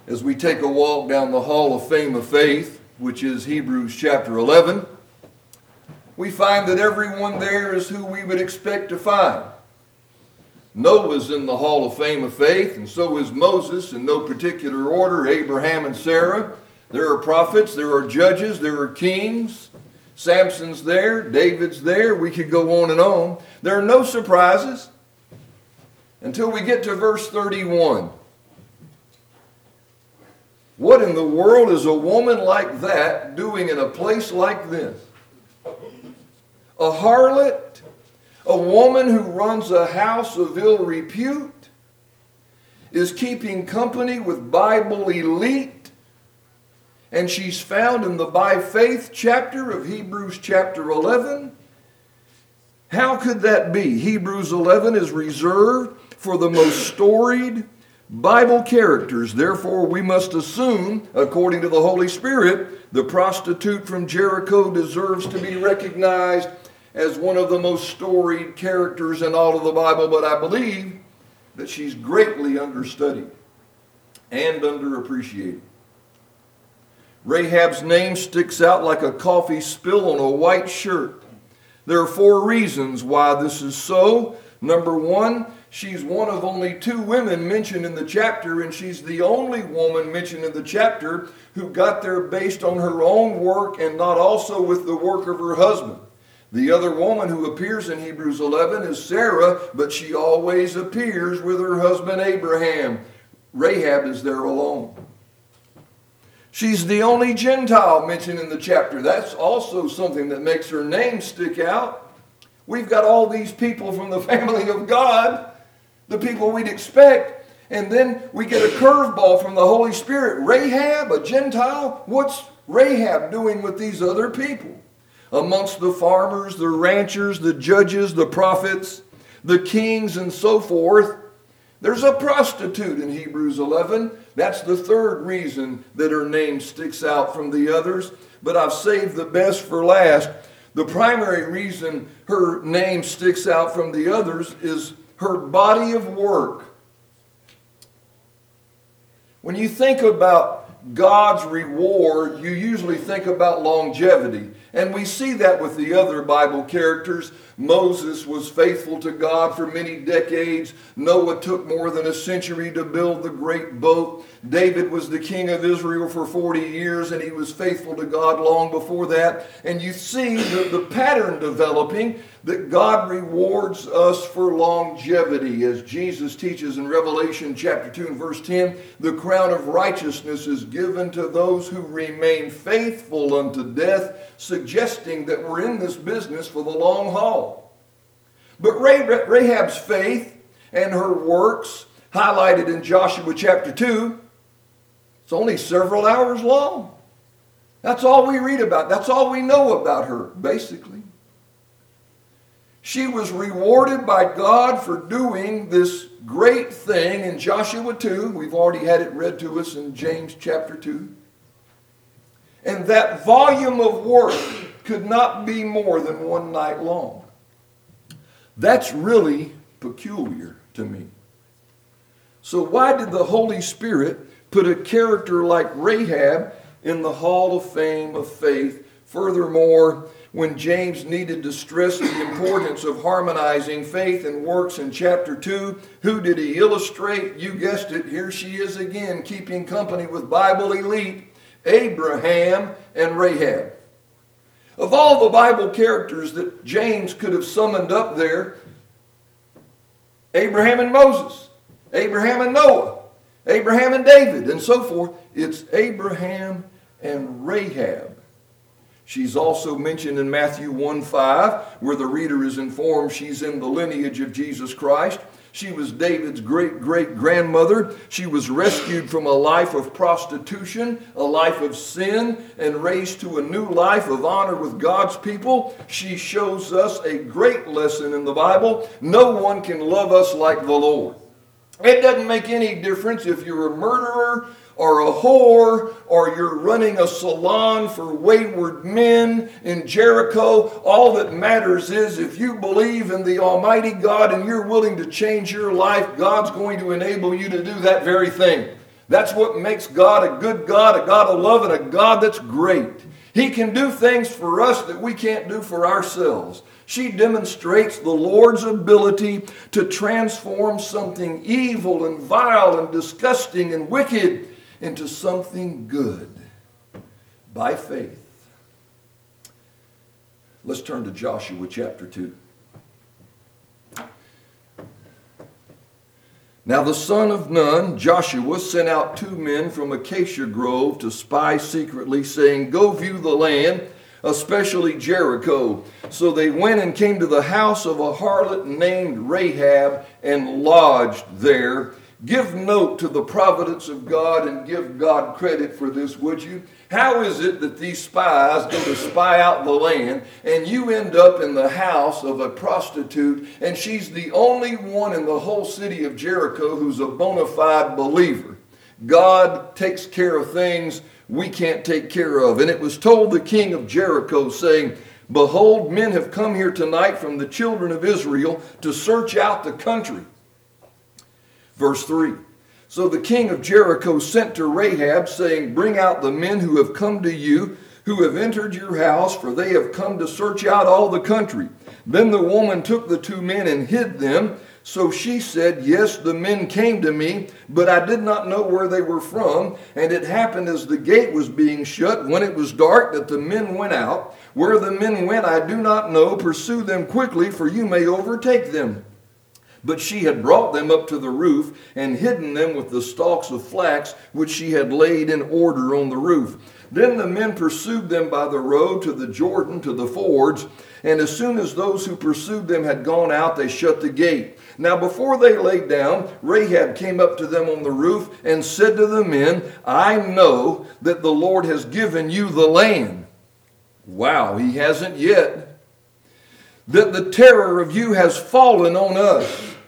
As we take a walk down the Hall of Fame of Faith, which is Hebrews chapter 11, we find that everyone there is who we would expect to find. Noah's in the Hall of Fame of Faith, and so is Moses in no particular order, Abraham and Sarah. There are prophets, there are judges, there are kings. Samson's there, David's there. We could go on and on. There are no surprises until we get to verse 31. What in the world is a woman like that doing in a place like this? A harlot? A woman who runs a house of ill repute? Is keeping company with Bible elite? And she's found in the by faith chapter of Hebrews chapter 11? How could that be? Hebrews 11 is reserved for the most storied Bible characters. Therefore, we must assume, according to the Holy Spirit, the prostitute from Jericho deserves to be recognized as one of the most storied characters in all of the Bible, but I believe that she's greatly understudied and underappreciated. Rahab's name sticks out like a coffee spill on a white shirt. There are 4 reasons why this is so. Number 1, she's one of only 2 women mentioned in the chapter, and she's the only woman mentioned in the chapter who got there based on her own work and not also with the work of her husband. The other woman who appears in Hebrews 11 is Sarah, but she always appears with her husband Abraham. Rahab is there alone. She's the only Gentile mentioned in the chapter. That's also something that makes her name stick out. We've got all these people from the family of God, the people we'd expect, and then we get a curveball from the Holy Spirit. Rahab, a Gentile? What's Rahab doing with these other people? Amongst the farmers, the ranchers, the judges, the prophets, the kings, and so forth, there's a prostitute in Hebrews 11. That's the 3rd reason that her name sticks out from the others. But I've saved the best for last. The primary reason her name sticks out from the others is her body of work. When you think about God's reward, you usually think about longevity. And we see that with the other Bible characters. Moses was faithful to God for many decades. Noah took more than a century to build the great boat. David was the king of Israel for 40 years, and he was faithful to God long before that. And you see the pattern developing that God rewards us for longevity. As Jesus teaches in Revelation chapter 2 and verse 10, the crown of righteousness is given to those who remain faithful unto death, suggesting that we're in this business for the long haul. But Rahab's faith and her works, highlighted in Joshua chapter 2, it's only several hours long. That's all we read about. That's all we know about her, basically. She was rewarded by God for doing this great thing in Joshua 2. We've already had it read to us in James chapter 2. And that volume of work could not be more than 1 night long. That's really peculiar to me. So why did the Holy Spirit put a character like Rahab in the Hall of Fame of Faith? Furthermore, when James needed to stress the importance of harmonizing faith and works in chapter 2, who did he illustrate? You guessed it, here she is again, keeping company with Bible elite, Abraham and Rahab. Of all the Bible characters that James could have summoned up there, Abraham and Moses, Abraham and Noah, Abraham and David, and so forth, it's Abraham and Rahab. She's also mentioned in Matthew 1:5, where the reader is informed she's in the lineage of Jesus Christ. She was David's great-great-grandmother. She was rescued from a life of prostitution, a life of sin, and raised to a new life of honor with God's people. She shows us a great lesson in the Bible. No one can love us like the Lord. It doesn't make any difference if you're a murderer or a whore, or you're running a salon for wayward men in Jericho. All that matters is if you believe in the Almighty God and you're willing to change your life, God's going to enable you to do that very thing. That's what makes God a good God, a God of love, and a God that's great. He can do things for us that we can't do for ourselves. She demonstrates the Lord's ability to transform something evil and vile and disgusting and wicked into something good by faith. Let's turn to Joshua chapter 2. Now the son of Nun, Joshua, sent out 2 men from Acacia Grove to spy secretly, saying, "Go view the land, especially Jericho." So they went and came to the house of a harlot named Rahab and lodged there. Give note to the providence of God and give God credit for this, would you? How is it that these spies go to spy out the land and you end up in the house of a prostitute, and she's the only one in the whole city of Jericho who's a bona fide believer? God takes care of things we can't take care of. And it was told the king of Jericho, saying, "Behold, men have come here tonight from the children of Israel to search out the country." Verse 3. So the king of Jericho sent to Rahab, saying, "Bring out the men who have come to you, who have entered your house, for they have come to search out all the country." Then the woman took the 2 men and hid them. So she said, "Yes, the men came to me, but I did not know where they were from. And it happened as the gate was being shut, when it was dark, that the men went out. Where the men went I do not know. Pursue them quickly, for you may overtake them." But she had brought them up to the roof and hidden them with the stalks of flax which she had laid in order on the roof. Then the men pursued them by the road to the Jordan, to the fords. And as soon as those who pursued them had gone out, they shut the gate. Now before they lay down, Rahab came up to them on the roof and said to the men, "I know that the Lord has given you the land." Wow, he hasn't yet. "That the terror of you has fallen on us,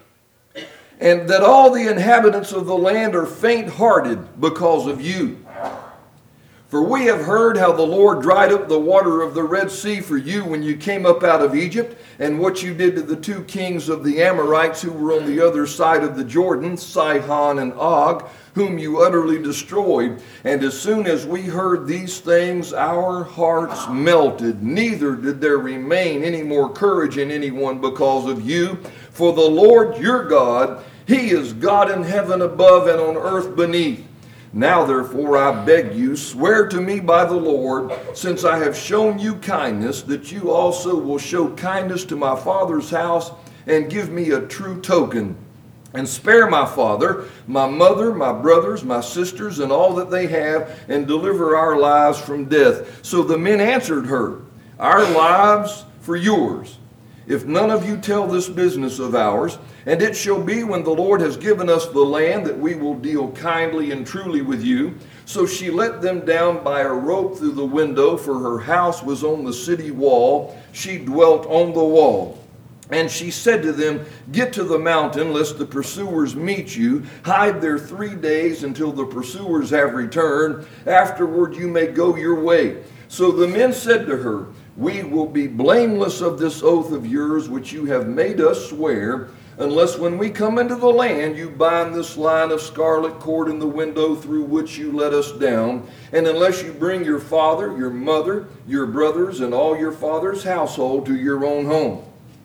and that all the inhabitants of the land are faint-hearted because of you. For we have heard how the Lord dried up the water of the Red Sea for you when you came up out of Egypt, and what you did to the 2 kings of the Amorites who were on the other side of the Jordan, Sihon and Og, whom you utterly destroyed. And as soon as we heard these things, our hearts melted. Neither did there remain any more courage in anyone because of you. For the Lord your God, He is God in heaven above and on earth beneath. Now therefore I beg you, swear to me by the Lord, since I have shown you kindness, that you also will show kindness to my father's house, and give me a true token. And spare my father, my mother, my brothers, my sisters, and all that they have, and deliver our lives from death." So the men answered her, "Our lives for yours, if none of you tell this business of ours. And it shall be, when the Lord has given us the land, that we will deal kindly and truly with you." So she let them down by a rope through the window, for her house was on the city wall. She dwelt on the wall. And she said to them, "Get to the mountain, lest the pursuers meet you. Hide there 3 days until the pursuers have returned. Afterward you may go your way." So the men said to her, "We will be blameless of this oath of yours, which you have made us swear, unless when we come into the land you bind this line of scarlet cord in the window through which you let us down, and unless you bring your father, your mother, your brothers, and all your father's household to your own home.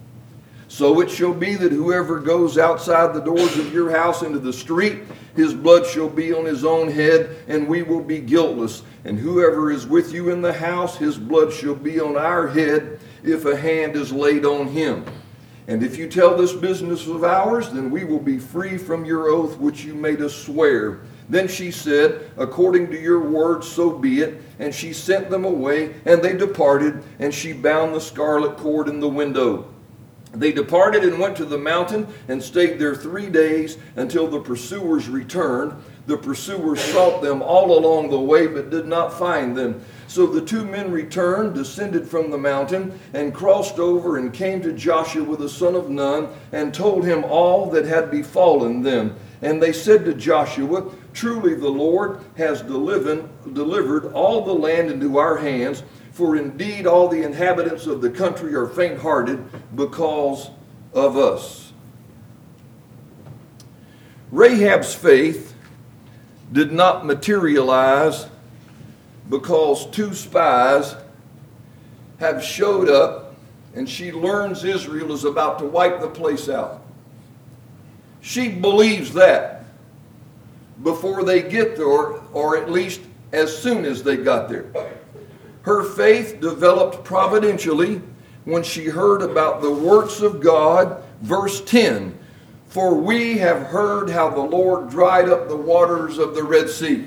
So it shall be that whoever goes outside the doors of your house into the street, his blood shall be on his own head, and we will be guiltless. And whoever is with you in the house, his blood shall be on our head, if a hand is laid on him. And if you tell this business of ours, then we will be free from your oath which you made us swear." Then she said, "According to your word, so be it." And she sent them away, and they departed, and she bound the scarlet cord in the window. They departed and went to the mountain and stayed there 3 days until the pursuers returned. The pursuers sought them all along the way, but did not find them. So the 2 men returned, descended from the mountain, and crossed over and came to Joshua the son of Nun, and told him all that had befallen them. And they said to Joshua, "Truly the Lord has delivered all the land into our hands, for indeed all the inhabitants of the country are faint-hearted because of us." Rahab's faith did not materialize because two spies have showed up, and she learns Israel is about to wipe the place out. She believes that before they get there, or at least as soon as they got there. Her faith developed providentially when she heard about the works of God. Verse 10, for we have heard how the Lord dried up the waters of the Red Sea.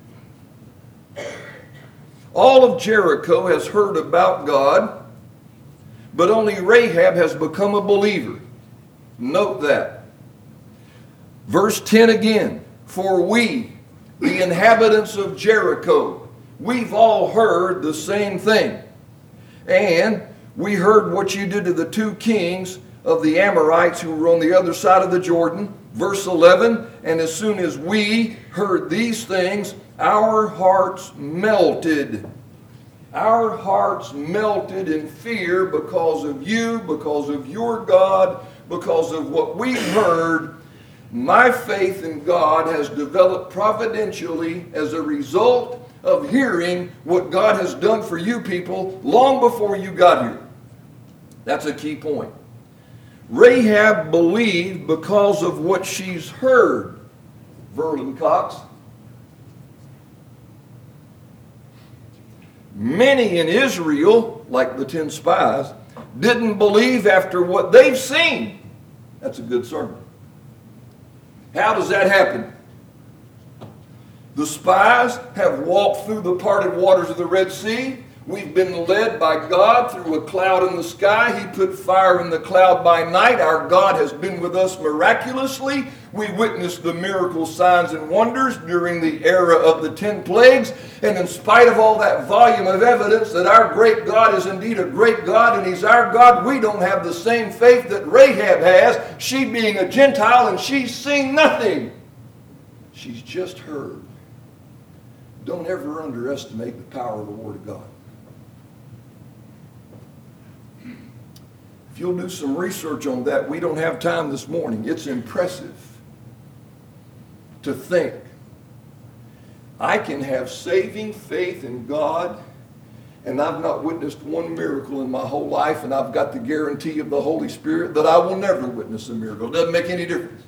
All of Jericho has heard about God, but only Rahab has become a believer. Note that. Verse 10 again, for we, the inhabitants of Jericho, we've all heard the same thing. And we heard what you did to the two kings of the Amorites who were on the other side of the Jordan. Verse 11, and as soon as we heard these things, our hearts melted. Our hearts melted in fear because of you, because of your God, because of what we heard. My faith in God has developed providentially as a result of hearing what God has done for you people long before you got here. That's a key point. Rahab believed because of what she's heard. Verlin Cox. Many in Israel, like the 10 spies, didn't believe after what they've seen. That's a good sermon. How does that happen? The spies have walked through the parted waters of the Red Sea. We've been led by God through a cloud in the sky. He put fire in the cloud by night. Our God has been with us miraculously. We witnessed the miracles, signs, and wonders during the era of the 10 plagues. And in spite of all that volume of evidence that our great God is indeed a great God and He's our God, we don't have the same faith that Rahab has, she being a Gentile, and she's seen nothing. She's just heard. Don't ever underestimate the power of the Word of God. If you'll do some research on that, we don't have time this morning. It's impressive to think I can have saving faith in God, and I've not witnessed one miracle in my whole life, and I've got the guarantee of the Holy Spirit that I will never witness a miracle. It doesn't make any difference.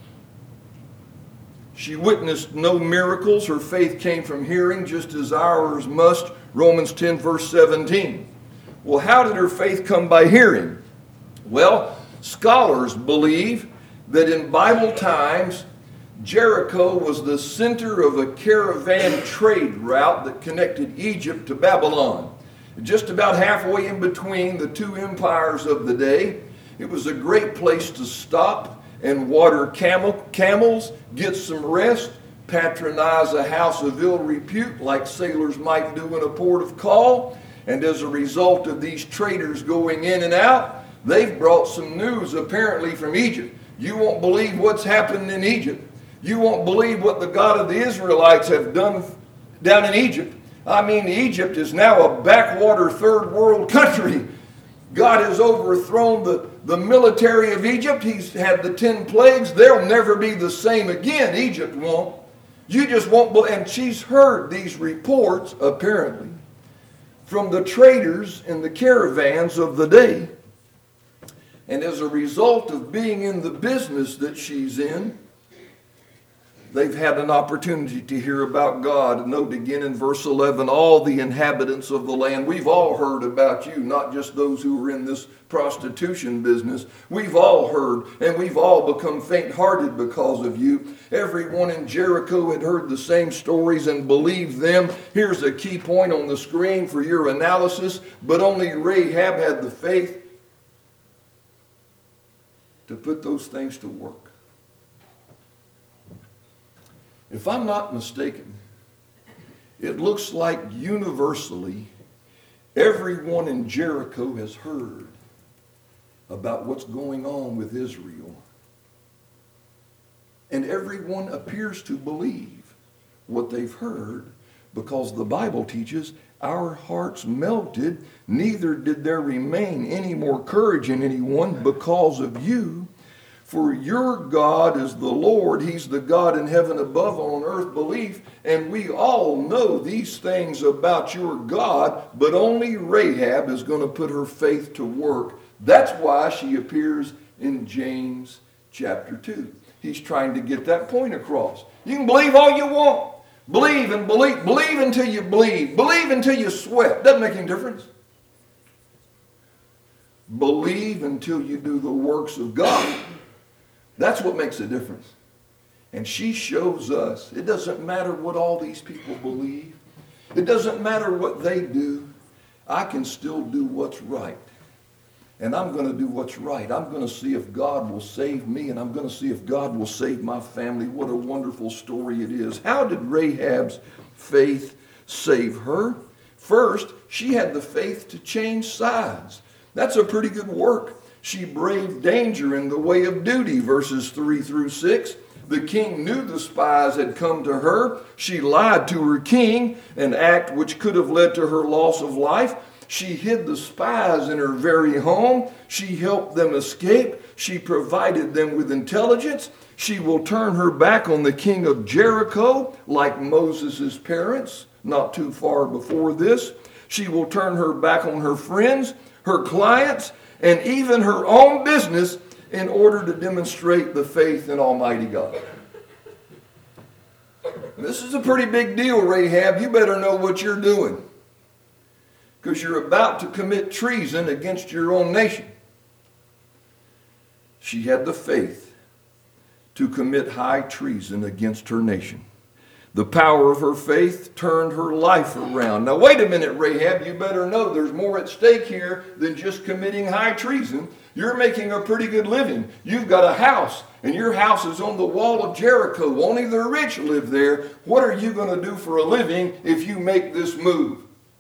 She witnessed no miracles. Her faith came from hearing, just as ours must. Romans 10, verse 17. Well, how did her faith come by hearing? Well, scholars believe that in Bible times, Jericho was the center of a caravan trade route that connected Egypt to Babylon. Just about halfway in between the two empires of the day, it was a great place to stop and water camels, get some rest, patronize a house of ill repute like sailors might do in a port of call. And as a result of these traders going in and out, they've brought some news apparently from Egypt. You won't believe what's happened in Egypt. You won't believe what the God of the Israelites have done down in Egypt. I mean, Egypt is now a backwater third world country. God has overthrown the military of Egypt. He's had the 10 plagues. They'll never be the same again. Egypt won't. You just won't believe. And she's heard these reports, apparently, from the traders in the caravans of the day. And as a result of being in the business that she's in, they've had an opportunity to hear about God. Note again in verse 11, all the inhabitants of the land. We've all heard about you, not just those who are in this prostitution business. We've all heard, and we've all become faint-hearted because of you. Everyone in Jericho had heard the same stories and believed them. Here's a key point on the screen for your analysis. But only Rahab had the faith to put those things to work. If I'm not mistaken, it looks like universally everyone in Jericho has heard about what's going on with Israel. And everyone appears to believe what they've heard because the Bible teaches our hearts melted, neither did there remain any more courage in anyone because of you. For your God is the Lord. He's the God in heaven above, on earth belief. And we all know these things about your God, but only Rahab is going to put her faith to work. That's why she appears in James chapter 2. He's trying to get that point across. You can believe all you want. Believe and believe. Believe until you bleed. Believe until you sweat. Doesn't make any difference. Believe until you do the works of God. That's what makes a difference. And she shows us it doesn't matter what all these people believe. It doesn't matter what they do. I can still do what's right. And I'm going to do what's right. I'm going to see if God will save me, and I'm going to see if God will save my family. What a wonderful story it is. How did Rahab's faith save her? First, she had the faith to change sides. That's a pretty good work. She braved danger in the way of duty, verses 3 through 6. The king knew the spies had come to her. She lied to her king, an act which could have led to her loss of life. She hid the spies in her very home. She helped them escape. She provided them with intelligence. She will turn her back on the king of Jericho, like Moses' parents, not too far before this. She will turn her back on her friends, her clients, and even her own business in order to demonstrate the faith in Almighty God. This is a pretty big deal, Rahab. You better know what you're doing, because you're about to commit treason against your own nation. She had the faith to commit high treason against her nation. The power of her faith turned her life around. Now wait a minute, Rahab, you better know there's more at stake here than just committing high treason. You're making a pretty good living. You've got a house, and your house is on the wall of Jericho. Only the rich live there. What are you going to do for a living if you make this move?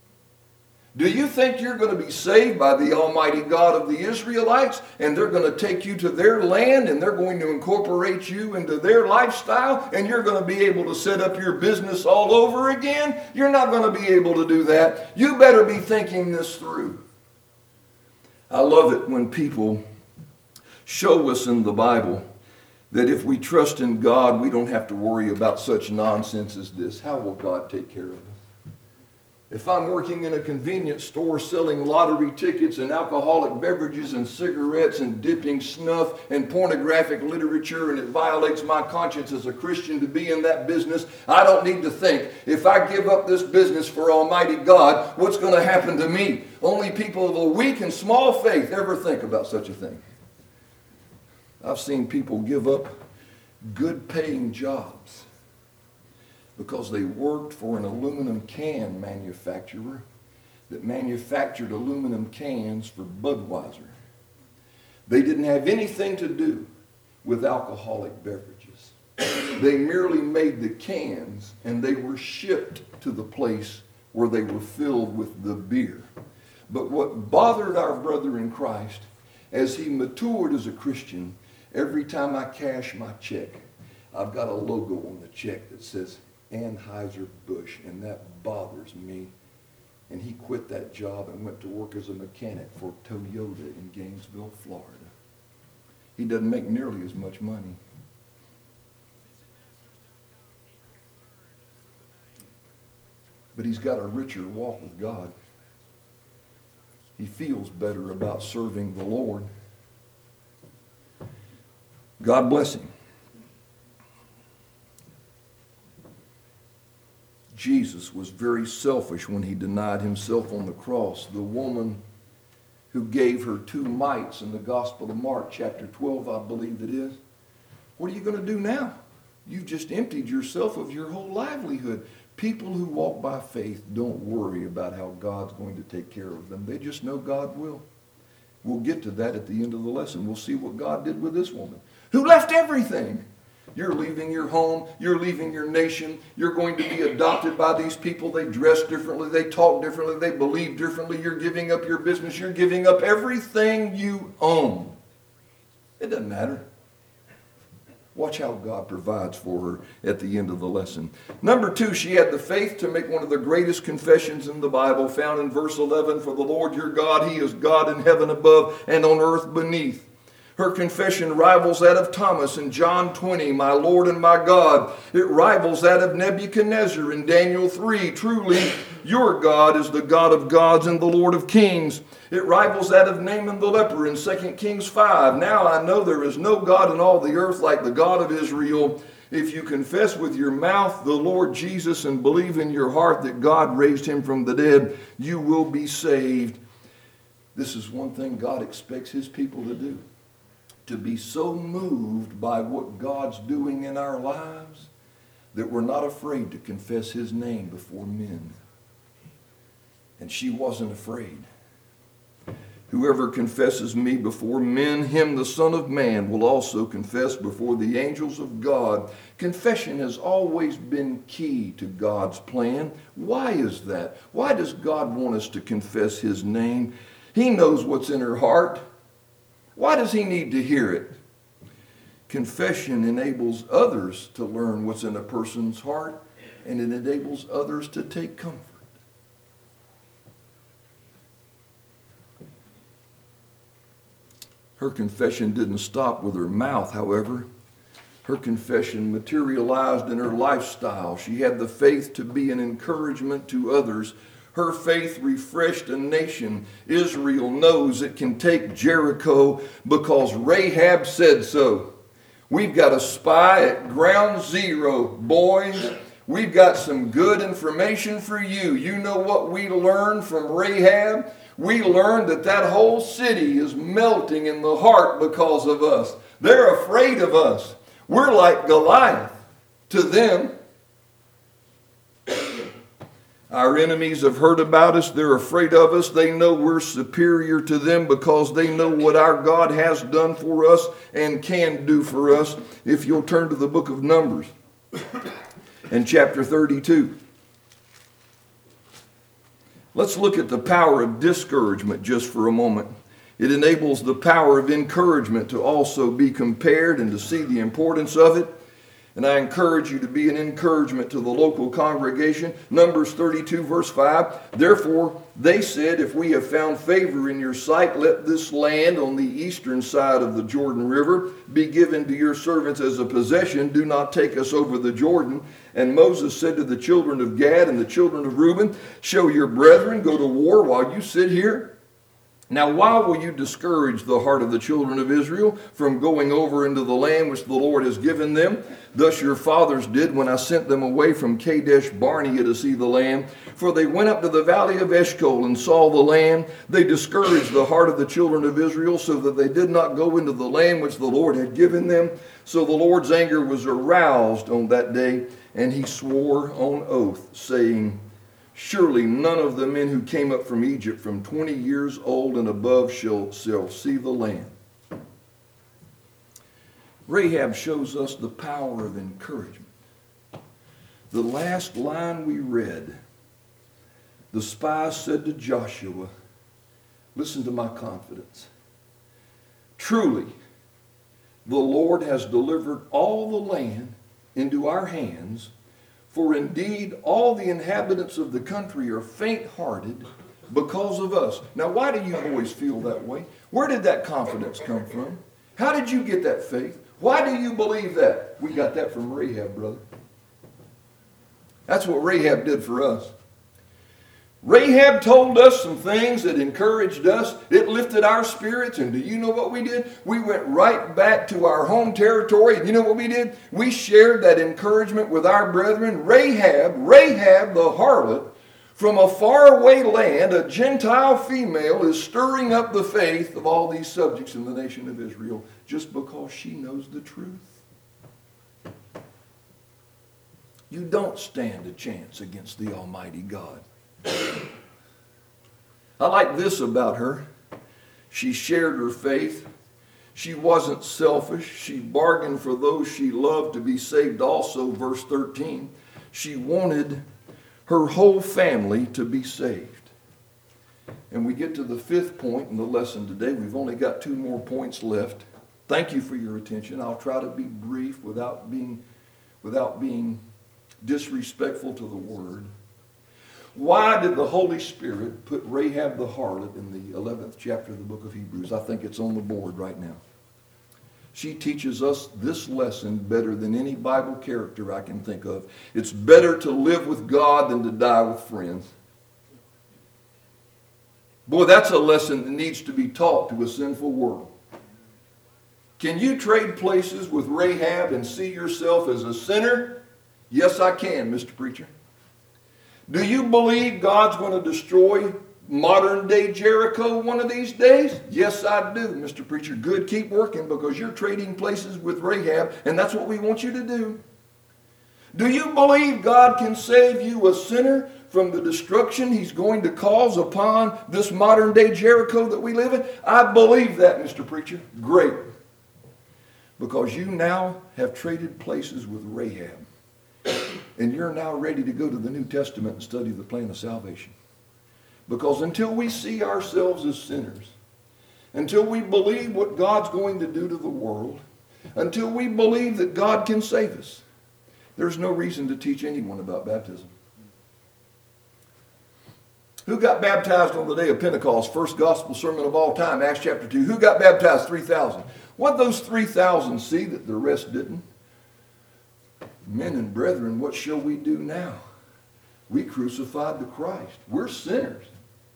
Do you think you're going to be saved by the Almighty God of the Israelites, and they're going to take you to their land, and they're going to incorporate you into their lifestyle, and you're going to be able to set up your business all over again? You're not going to be able to do that. You better be thinking this through. I love it when people show us in the Bible that if we trust in God, we don't have to worry about such nonsense as this. How will God take care of us? If I'm working in a convenience store selling lottery tickets and alcoholic beverages and cigarettes and dipping snuff and pornographic literature, and it violates my conscience as a Christian to be in that business, I don't need to think, if I give up this business for Almighty God, what's going to happen to me? Only people of a weak and small faith ever think about such a thing. I've seen people give up good paying jobs because they worked for an aluminum can manufacturer that manufactured aluminum cans for Budweiser. They didn't have anything to do with alcoholic beverages. They merely made the cans, and they were shipped to the place where they were filled with the beer. But what bothered our brother in Christ, as he matured as a Christian, every time I cash my check, I've got a logo on the check that says Anheuser-Busch, and that bothers me. And he quit that job and went to work as a mechanic for Toyota in Gainesville, Florida. He doesn't make nearly as much money. But he's got a richer walk with God. He feels better about serving the Lord. God bless him. Jesus was very selfish when he denied himself on the cross. The woman who gave her 2 mites in the Gospel of Mark, chapter 12, I believe it is. What are you going to do now? You've just emptied yourself of your whole livelihood. People who walk by faith don't worry about how God's going to take care of them. They just know God will. We'll get to that at the end of the lesson. We'll see what God did with this woman who left everything. You're leaving your home. You're leaving your nation. You're going to be adopted by these people. They dress differently. They talk differently. They believe differently. You're giving up your business. You're giving up everything you own. It doesn't matter. Watch how God provides for her at the end of the lesson. Number 2, she had the faith to make one of the greatest confessions in the Bible, found in verse 11. For the Lord your God, he is God in heaven above and on earth beneath. Her confession rivals that of Thomas in John 20, my Lord and my God. It rivals that of Nebuchadnezzar in Daniel 3. Truly, your God is the God of gods and the Lord of kings. It rivals that of Naaman the leper in 2 Kings 5. Now I know there is no God in all the earth like the God of Israel. If you confess with your mouth the Lord Jesus and believe in your heart that God raised him from the dead, you will be saved. This is one thing God expects his people to do. To be so moved by what God's doing in our lives that we're not afraid to confess his name before men. And she wasn't afraid. Whoever confesses me before men, him the Son of Man will also confess before the angels of God. Confession has always been key to God's plan. Why is that? Why does God want us to confess his name? He knows what's in her heart. Why does he need to hear it? Confession enables others to learn what's in a person's heart, and it enables others to take comfort. Her confession didn't stop with her mouth, however. Her confession materialized in her lifestyle. She had the faith to be an encouragement to others. Her faith refreshed a nation. Israel knows it can take Jericho because Rahab said so. We've got a spy at ground zero, boys. We've got some good information for you. You know what we learned from Rahab? We learned that that whole city is melting in the heart because of us. They're afraid of us. We're like Goliath to them. Our enemies have heard about us. They're afraid of us. They know we're superior to them because they know what our God has done for us and can do for us. If you'll turn to the book of Numbers and chapter 32. Let's look at the power of discouragement just for a moment. It enables the power of encouragement to also be compared and to see the importance of it. And I encourage you to be an encouragement to the local congregation. Numbers 32 verse 5. Therefore they said, if we have found favor in your sight, let this land on the eastern side of the Jordan River be given to your servants as a possession. Do not take us over the Jordan. And Moses said to the children of Gad and the children of Reuben, show your brethren, go to war while you sit here. Now, why will you discourage the heart of the children of Israel from going over into the land which the Lord has given them? Thus your fathers did when I sent them away from Kadesh Barnea to see the land. For they went up to the valley of Eshcol and saw the land. They discouraged the heart of the children of Israel so that they did not go into the land which the Lord had given them. So the Lord's anger was aroused on that day, and he swore on oath, saying, surely none of the men who came up from Egypt from 20 years old and above shall see the land. Rahab shows us the power of encouragement. The last line we read, the spy said to Joshua, listen to my confidence. Truly, the Lord has delivered all the land into our hands. For indeed, all the inhabitants of the country are faint-hearted because of us. Now, why do you boys feel that way? Where did that confidence come from? How did you get that faith? Why do you believe that? We got that from Rahab, brother. That's what Rahab did for us. Rahab told us some things that encouraged us. It lifted our spirits. And do you know what we did? We went right back to our home territory. And you know what we did? We shared that encouragement with our brethren. Rahab the harlot, from a faraway land, a Gentile female, is stirring up the faith of all these subjects in the nation of Israel just because she knows the truth. You don't stand a chance against the Almighty God. I like this about her. She shared her faith. She wasn't selfish. She bargained for those she loved to be saved also, verse 13. She wanted her whole family to be saved. And we get to the fifth point in the lesson today. We've only got 2 more points left. Thank you for your attention. I'll try to be brief without being disrespectful to the word. Why did the Holy Spirit put Rahab the harlot in the 11th chapter of the book of Hebrews? I think it's on the board right now. She teaches us this lesson better than any Bible character I can think of. It's better to live with God than to die with friends. Boy, that's a lesson that needs to be taught to a sinful world. Can you trade places with Rahab and see yourself as a sinner? Yes, I can, Mr. Preacher. Do you believe God's going to destroy modern day Jericho one of these days? Yes, I do, Mr. Preacher. Good, keep working, because you're trading places with Rahab, and that's what we want you to do. Do you believe God can save you, a sinner, from the destruction he's going to cause upon this modern day Jericho that we live in? I believe that, Mr. Preacher. Great. Because you now have traded places with Rahab. And you're now ready to go to the New Testament and study the plan of salvation. Because until we see ourselves as sinners, until we believe what God's going to do to the world, until we believe that God can save us, there's no reason to teach anyone about baptism. Who got baptized on the day of Pentecost? First gospel sermon of all time, Acts chapter 2. Who got baptized? 3,000. What those 3,000 see that the rest didn't? Men and brethren, what shall we do now? We crucified the Christ. We're sinners.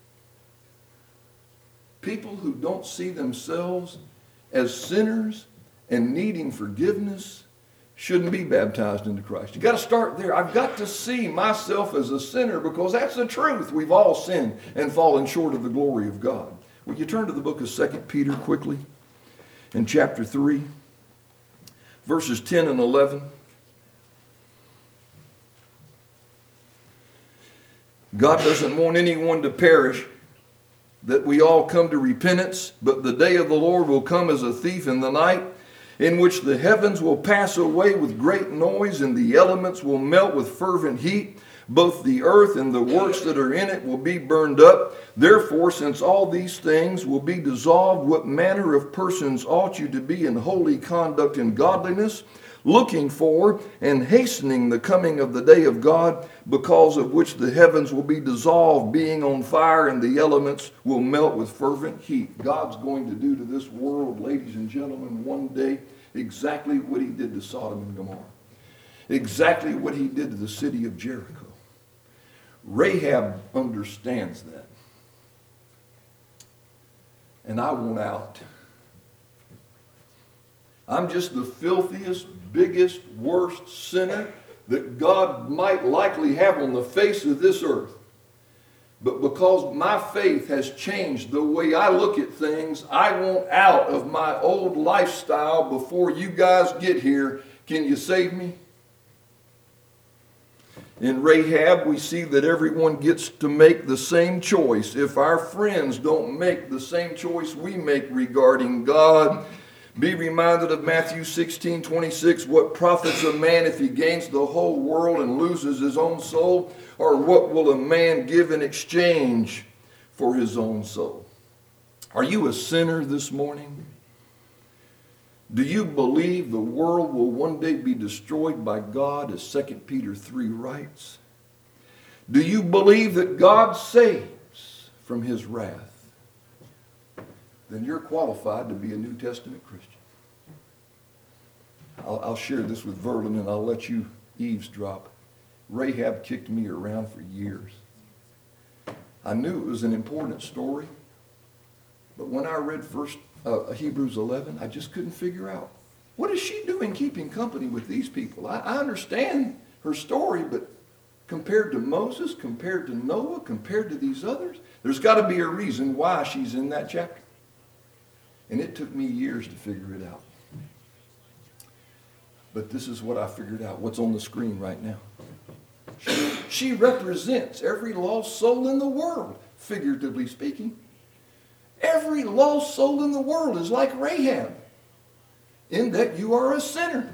People who don't see themselves as sinners and needing forgiveness shouldn't be baptized into Christ. You've got to start there. I've got to see myself as a sinner, because that's the truth. We've all sinned and fallen short of the glory of God. Will you turn to the book of 2 Peter quickly? In chapter 3, verses 10 and 11. God doesn't want anyone to perish, that we all come to repentance, but the day of the Lord will come as a thief in the night, in which the heavens will pass away with great noise, and the elements will melt with fervent heat. Both the earth and the works that are in it will be burned up. Therefore, since all these things will be dissolved, what manner of persons ought you to be in holy conduct and godliness, looking for and hastening the coming of the day of God, because of which the heavens will be dissolved, being on fire, and the elements will melt with fervent heat. God's going to do to this world, ladies and gentlemen, one day exactly what he did to Sodom and Gomorrah. Exactly what he did to the city of Jericho. Rahab understands that. And I want out. I'm just the filthiest, biggest, worst sinner that God might likely have on the face of this earth. But because my faith has changed the way I look at things, I want out of my old lifestyle before you guys get here. Can you save me? In Rahab, we see that everyone gets to make the same choice. If our friends don't make the same choice we make regarding God, be reminded of Matthew 16:26. What profits a man if he gains the whole world and loses his own soul? Or what will a man give in exchange for his own soul? Are you a sinner this morning? Do you believe the world will one day be destroyed by God, as 2 Peter 3 writes? Do you believe that God saves from his wrath? Then you're qualified to be a New Testament Christian. I'll share this with Verlin, and I'll let you eavesdrop. Rahab kicked me around for years. I knew it was an important story, but when I read Hebrews 11, I just couldn't figure out, what is she doing keeping company with these people? I understand her story, but compared to Moses, compared to Noah, compared to these others, there's got to be a reason why she's in that chapter. And it took me years to figure it out. But this is what I figured out, what's on the screen right now. She represents every lost soul in the world, figuratively speaking. Every lost soul in the world is like Rahab, in that you are a sinner.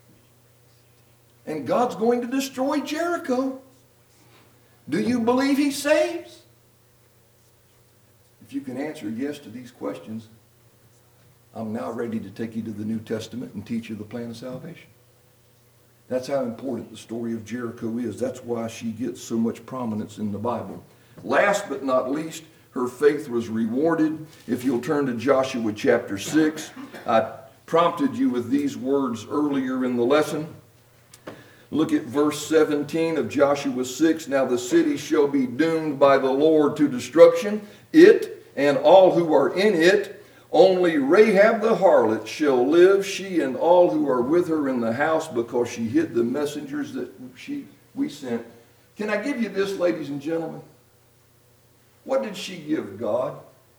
And God's going to destroy Jericho. Do you believe he saves? If you can answer yes to these questions, I'm now ready to take you to the New Testament and teach you the plan of salvation. That's how important the story of Jericho is. That's why she gets so much prominence in the Bible. Last but not least, her faith was rewarded. If you'll turn to Joshua chapter 6, I prompted you with these words earlier in the lesson. Look at verse 17 of Joshua 6. Now the city shall be doomed by the Lord to destruction, it and all who are in it. Only Rahab the harlot shall live, she and all who are with her in the house, because she hid the messengers that we sent. Can I give you this, ladies and gentlemen? What did she give God?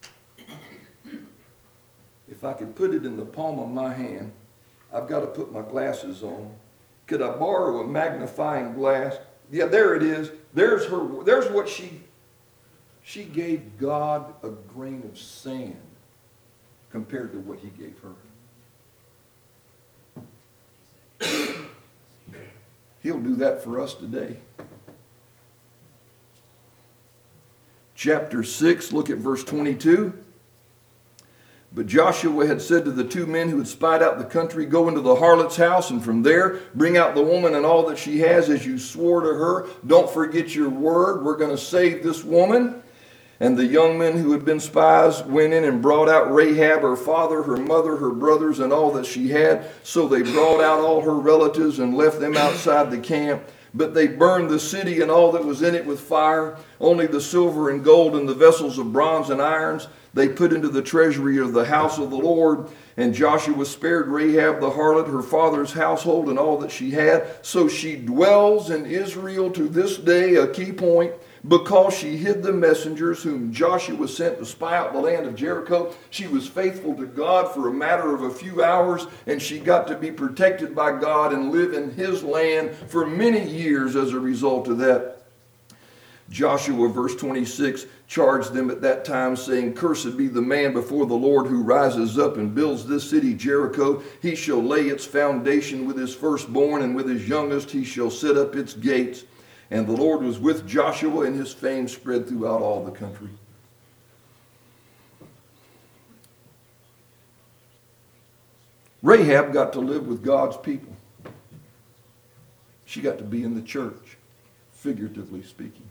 If I could put it in the palm of my hand, I've got to put my glasses on. Could I borrow a magnifying glass? Yeah, there it is. There's what she gave God a grain of sand compared to what he gave her. He'll do that for us today. Chapter 6, look at verse 22. But Joshua had said to the two men who had spied out the country, go into the harlot's house, and from there bring out the woman and all that she has, as you swore to her. Don't forget your word. We're going to save this woman. And the young men who had been spies went in and brought out Rahab, her father, her mother, her brothers, and all that she had. So they brought out all her relatives and left them outside the camp. But they burned the city and all that was in it with fire. Only the silver and gold and the vessels of bronze and irons they put into the treasury of the house of the Lord. And Joshua spared Rahab the harlot, her father's household, and all that she had. So she dwells in Israel to this day, a key point, because she hid the messengers whom Joshua sent to spy out the land of Jericho. She was faithful to God for a matter of a few hours, and she got to be protected by God and live in his land for many years as a result of that. Joshua, verse 26, charged them at that time, saying, cursed be the man before the Lord who rises up and builds this city Jericho. He shall lay its foundation with his firstborn, and with his youngest he shall set up its gates. And the Lord was with Joshua, and his fame spread throughout all the country. Rahab got to live with God's people. She got to be in the church, figuratively speaking.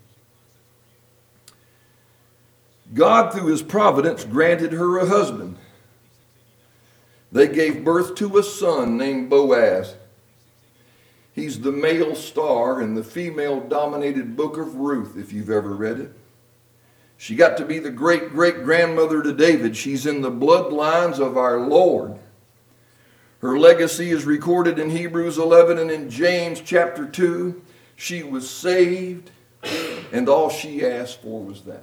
God, through his providence, granted her a husband. They gave birth to a son named Boaz. He's the male star in the female-dominated book of Ruth, if you've ever read it. She got to be the great-great-grandmother to David. She's in the bloodlines of our Lord. Her legacy is recorded in Hebrews 11 and in James chapter 2. She was saved, and all she asked for was that.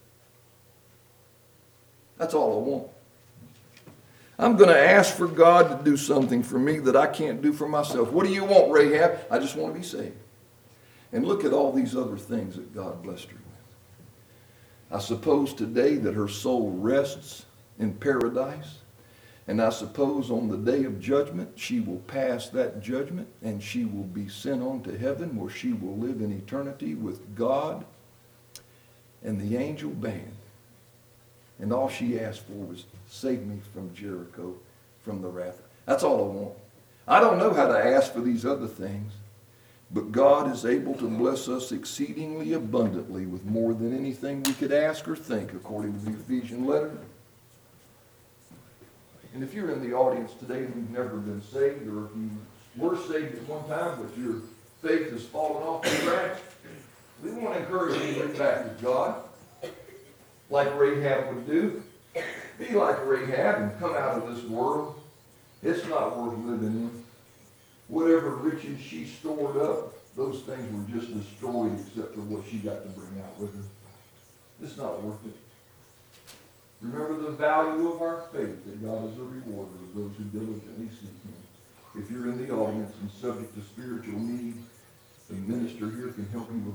That's all I want. I'm going to ask for God to do something for me that I can't do for myself. What do you want, Rahab? I just want to be saved. And look at all these other things that God blessed her with. I suppose today that her soul rests in paradise. And I suppose on the day of judgment, she will pass that judgment and she will be sent on to heaven, where she will live in eternity with God and the angel band. And all she asked for was, save me from Jericho, from the wrath. That's all I want. I don't know how to ask for these other things, but God is able to bless us exceedingly abundantly with more than anything we could ask or think, according to the Ephesian letter. And if you're in the audience today and you've never been saved, or if you were saved at one time but your faith has fallen off the tracks, we want to encourage you to get back with God, like Rahab would do. Be like Rahab and come out of this world. It's not worth living in. Whatever riches she stored up, those things were just destroyed except for what she got to bring out with her. It's not worth it. Remember the value of our faith, that God is a rewarder of those who diligently seek him. If you're in the audience and subject to spiritual need, the minister here can help you with